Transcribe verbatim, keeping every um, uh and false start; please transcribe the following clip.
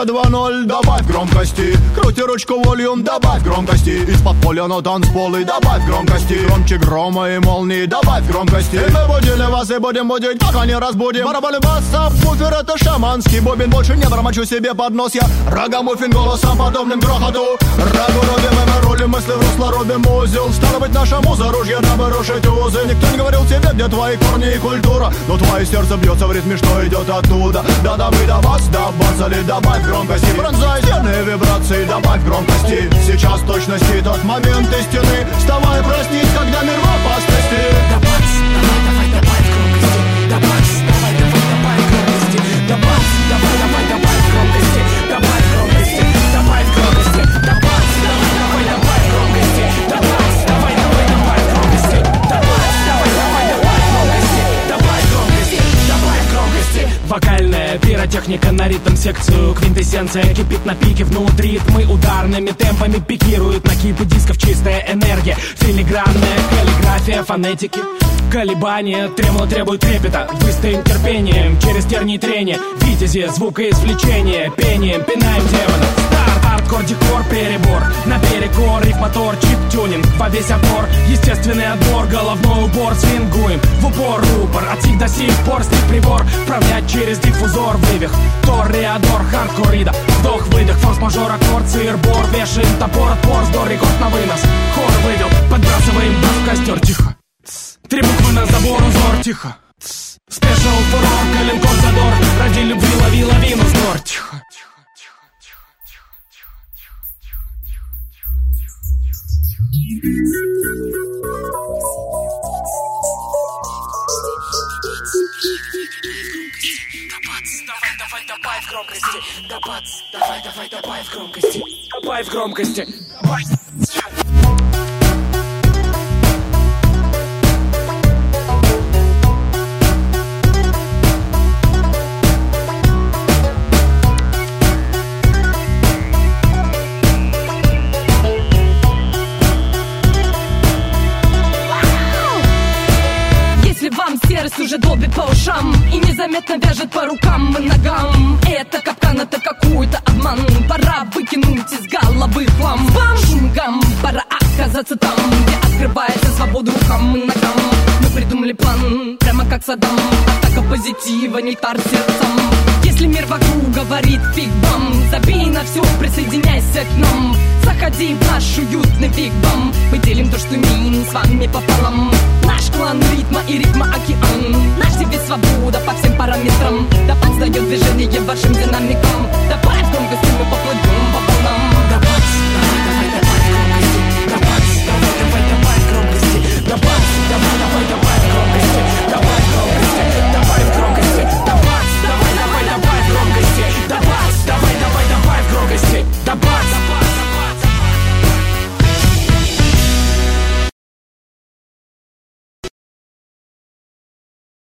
три, два, ноль, добавь громкости. Крути ручку волюм, добавь громкости. Из-под поля на танцполы, добавь громкости. Громче грома и молнии, добавь громкости. И мы будили вас и будем будить, пока не разбудим. Барабаны, басса, буфер, это шаманский бубен. Больше не бормочу себе под нос я рагамуффин голосом подобным грохоту. Рагу рубим, и мы рулим, мысли в русло рубим узел. Стало быть, наша муза ружья, дабы рушить узы. Никто не говорил тебе, где твои корни и культура, но твое сердце бьется в ритме, что идет оттуда. Да добы, да бас, да бацали, добавь громкости. Пронзай стены вибрации, добавь громкости. Сейчас точности тот момент истины. Вставай, проснись, когда мир в опасности. Да бац, давай, давай, добавь громкости. Да бац, давай, давай, добавь громкости. Да бац, давай, давай, добавь громкости. Добавь громкости, добавь громкости. Да бац, давай, давай, добавь громкости. Да бац, давай, давай, добавь громкости. Да бац, давай, давай, добавь громкости. Добавь громкости, добавь громкости. Вокальная пиротехника на ритм секцию. Квинтэссенция кипит на пике внутри. Ритмы ударными темпами пикируют на кипы дисков. Чистая энергия, филигранная каллиграфия фонетики. Колебания, тремоло требует трепета. Выстоим терпением, через тернии трения. Витязи, звукоизвлечение. Пением пинаем демона. Старт, хардкор, декор, перебор. На перекор, риф-мотор, чип-тюнинг. Во весь опор, естественный отбор. Головной убор, свингуем. В упор, рупор, от сих до сих пор. Стиль прибор, вправлять через диффузор. Вывих, тор, реадор, хардкор, рида. Вдох, выдох, форс-мажор, аккорд, сыр-бор. Вешаем топор, отпор, сдор, рекорд на вынос. Хор вывел, подбрасываем бас в костер. Тихо. Три буквы на забор, узор, тихо. Спешл, фурор, коленкор, задор. Ради любви лови лавину, вздор. Тихо. Давай, давай, добавь громкости. Да бац, давай, давай, добавь громкости. Добавь громкости. Давай. Серость уже долбит по ушам и незаметно вяжет по рукам и ногам. Это капкан, это какой-то обман. Пора выкинуть из головы хлам. Бам! Шумгам, пора оказаться там, где открывается свобода рукам и ногам. Мы придумали план, прямо как Саддам. Атака позитива, нектар сердцем. Если мир вокруг говорит фиг вам, забей на все, присоединяйся к нам. Заходи в наш уютный фиг вам. Мы делим то, что имеем с вами пополам. Наш клан ритма и ритма океан. Наш девиз свобода по всем параметрам. Да подстает движение вашим динамикам. Добавь громкости, мы поплывем.